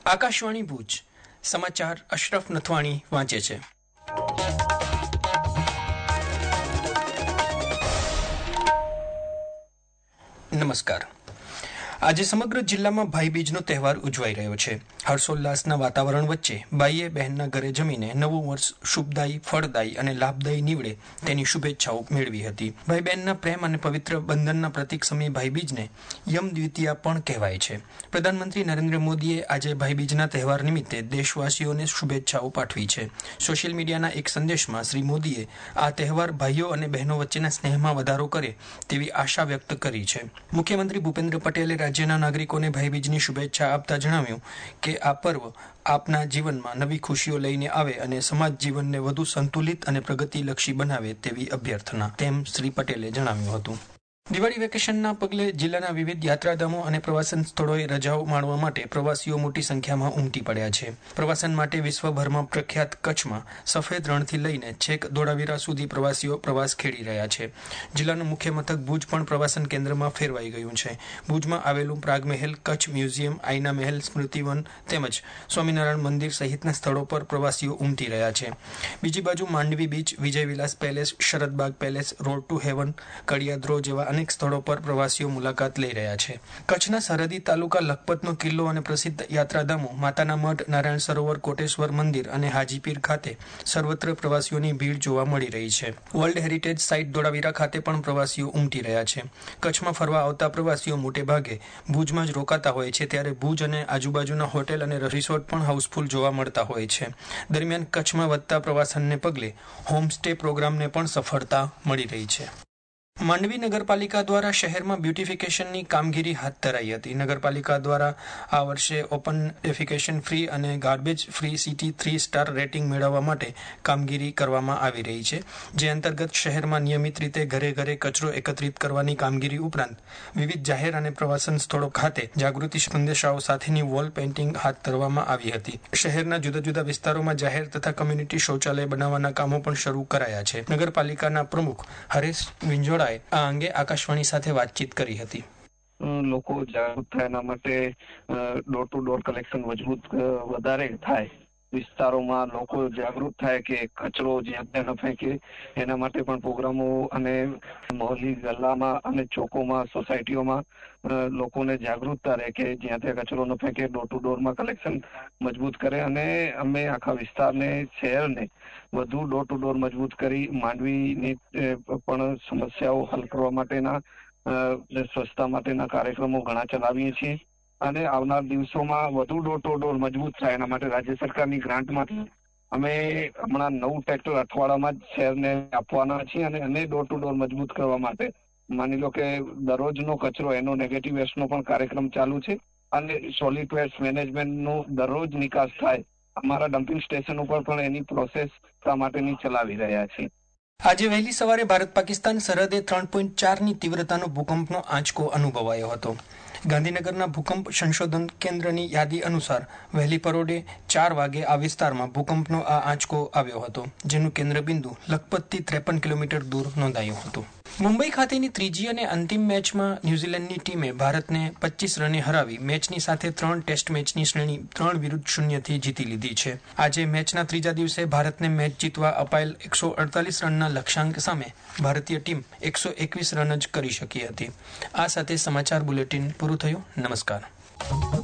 આકાશવાણી ભુજ સમાચાર અશરફ નથવાણી વાંચે છે. નમસ્કાર. આજે સમગ્ર જિલ્લામાં ભાઈબીજનો તહેવાર ઉજવાઈ રહ્યો છે. હર્ષોલ્લાસના વાતાવરણ વચ્ચે બાઈએ બહેનના ઘરે જમીને નવું વર્ષ શુભદાયી, ફળદાયી અને લાભદાયી નીવડે તેની શુભેચ્છાઓ મેળવી હતી. ભાઈ બહેનના પ્રેમ અને પવિત્ર બંધનના પ્રતીક સમયે ભાઈબીજને યમ દ્વિતીયા પણ કહેવાય છે. પ્રધાનમંત્રી નરેન્દ્ર મોદીએ આજે ભાઈબીજના તહેવાર નિમિત્તે દેશવાસીઓને શુભેચ્છાઓ પાઠવી છે. સોશિયલ મીડિયાના એક સંદેશમાં શ્રી મોદીએ આ તહેવાર ભાઈઓ અને બહેનો વચ્ચેના સ્નેહમાં વધારો કરે તેવી આશા વ્યક્ત કરી છે. મુખ્યમંત્રી ભૂપેન્દ્ર પટેલે રાજ્યના નાગરિકોને ભાઈબીજની શુભેચ્છા આપતા જણાવ્યું કે આ પર્વ આપના જીવનમાં નવી ખુશીઓ લઈને આવે અને સમાજ જીવનને વધુ સંતુલિત અને પ્રગતિલક્ષી બનાવે તેવી અભ્યર્થના, તેમ શ્રી પટેલે જણાવ્યું હતું. દિવાળી વેકેશનના પગલે જિલ્લાના વિવિધ યાત્રાધામો અને પ્રવાસન સ્થળોએ રજાઓ માણવા માટે પ્રવાસીઓ મોટી સંખ્યામાં ઉમટી પડ્યા છે. પ્રવાસન માટે વિશ્વભરમાં પ્રખ્યાત કચ્છમાં સફેદ રણથી લઈને છેક ધોળાવીરા સુધી પ્રવાસીઓ પ્રવાસ ખેડી રહ્યા છે. જિલ્લાનું મુખ્ય મથક ભુજ પણ પ્રવાસન કેન્દ્રમાં ફેરવાઈ ગયું છે. ભુજમાં આવેલું પ્રાગ મહેલ, કચ્છ મ્યુઝિયમ, આઈના મહેલ, સ્મૃતિવન તેમજ સ્વામિનારાયણ મંદિર સહિતના સ્થળો પર પ્રવાસીઓ ઉમટી રહ્યા છે. બીજી બાજુ Mandvi beach, Vijay Vilas palace, Sharadbaug palace, road to heaven, Kadiyadhro જેવા અનેક સ્થળો પર પ્રવાસીઓ મુલાકાત લઈ રહ્યા છે. કચ્છના સરહદી તાલુકા લખપતનો કિલ્લો અને પ્રસિદ્ધ યાત્રાધામો માતાના મઢ, નારાયણ સરોવર, કોટેશ્વર મંદિર અને હાજીપીર ખાતે સર્વત્ર પ્રવાસીઓની ભીડ જોવા મળી રહી છે. વર્લ્ડ હેરિટેજ સાઇટ ધોળાવીરા ખાતે પણ પ્રવાસીઓ ઉમટી રહ્યા છે. કચ્છમાં ફરવા આવતા પ્રવાસીઓ મોટે ભાગે ભુજમાં જ રોકાતા હોય છે, ત્યારે ભુજ અને આજુબાજુના હોટેલ અને રિસોર્ટ પણ હાઉસફુલ જોવા મળતા હોય છે. દરમિયાન કચ્છમાં વધતા પ્રવાસનને પગલે હોમસ્ટે પ્રોગ્રામને પણ સફળતા મળી રહી છે. માંડવી નગરપાલિકા દ્વારા શહેરમાં બ્યુટિફિકેશનની કામગીરી હાથ ધરાઈ હતી. નગરપાલિકા દ્વારા આ વર્ષે ઓપન ડેફિકેશન ફ્રી અને garbage free city 3 star rating મેળવવા માટે કામગીરી કરવામાં આવી રહી છે, જે અંતર્ગત શહેરમાં નિયમિત રીતે ઘરે ઘરે કચરો એકત્રિત કરવાની કામગીરી ઉપરાંત વિવિધ જાહેર અને પ્રવાસન સ્થળો ખાતે જાગૃતિ સંદેશાઓ સાથેની વોલ પેઇન્ટિંગ હાથ ધરવામાં આવી હતી. શહેરના જુદા જુદા વિસ્તારોમાં જાહેર તથા કમ્યુનિટી શૌચાલય બનાવવાના કામો પણ શરૂ કરાયા છે. નગરપાલિકાના પ્રમુખ હરેશ વિંજોડા આ અંગે આકાશવાણી સાથે વાતચીત કરી હતી. લોકો જાગૃત થાય એના માટે ડોર ટુ ડોર કલેક્શન મજબૂત વધારે થાય, વિસ્તારોમાં લોકો જાગૃત થાય કે કચરો જ્યાં ત્યાં ન ફેંકે, એના માટે પણ પ્રોગ્રામો અને મોહલ્લી ગલ્લામાં અને ચોકોમાં, સોસાયટીઓમાં લોકોને જાગૃતતા રહે કે જ્યાં ત્યાં કચરો ન ફેંકે, ડોર ટુ ડોરમાં કલેક્શન મજબૂત કરે. અને અમે આખા વિસ્તારને, શહેરને વધુ ડોર ટુ ડોર મજબૂત કરી માંડવીની પણ સમસ્યાઓ હલ કરવા માટેના સ્વચ્છતા માટેના કાર્યક્રમો ઘણા ચલાવીએ છીએ. અને આવનાર દિવસોમાં વધુ ડોર ટુ ડોર મજબૂત થાય એના માટે રાજ્ય સરકારની ગ્રાન્ટમાંથી અમે હમણાં 9 ટ્રેક્ટર અઠવાડિયામાં જ શહેરને આપવાના છીએ. અને ડોર ટુ ડોર મજબૂત કરવા માટે માની લો કે દરરોજનો કચરો, એનો નેગેટિવ વેસ્ટનો પણ કાર્યક્રમ ચાલુ છે. અને સોલિડ વેસ્ટ મેનેજમેન્ટનો દરરોજ નિકાસ થાય, અમારા ડમ્પિંગ સ્ટેશન ઉપર પણ એની પ્રોસેસ માટેની ચલાવી રહ્યા છીએ. આજે વહેલી સવારે ભારત પાકિસ્તાન સરહદે 3.4ની તીવ્રતાનો ભૂકંપનો આંચકો અનુભવાયો હતો. ગાંધીનગરના ભૂકંપ સંશોધન કેન્દ્રની યાદી અનુસાર વહેલી પરોઢે 4 વાગે આ વિસ્તારમાં ભૂકંપનો આ આંચકો આવ્યો હતો, જેનું કેન્દ્રબિંદુ લખપતથી 53 કિલોમીટર દૂર નોંધાયું હતું. મુંબઈ ખાતેની ત્રીજી અને અંતિમ મેચમાં ન્યૂઝીલેન્ડની ટીમે ભારતને 25 રને હરાવી મેચની સાથે 3 ટેસ્ટ મેચની શ્રેણી 3-0થી જીતી લીધી છે. આજે મેચના ત્રીજા દિવસે ભારતને મેચ જીતવા અપાયેલ 148 રનના લક્ષ્યાંક સામે ભારતીય ટીમ 121 રન જ કરી શકી હતી. આ સાથે સમાચાર બુલેટિન પૂરું થયું. નમસ્કાર.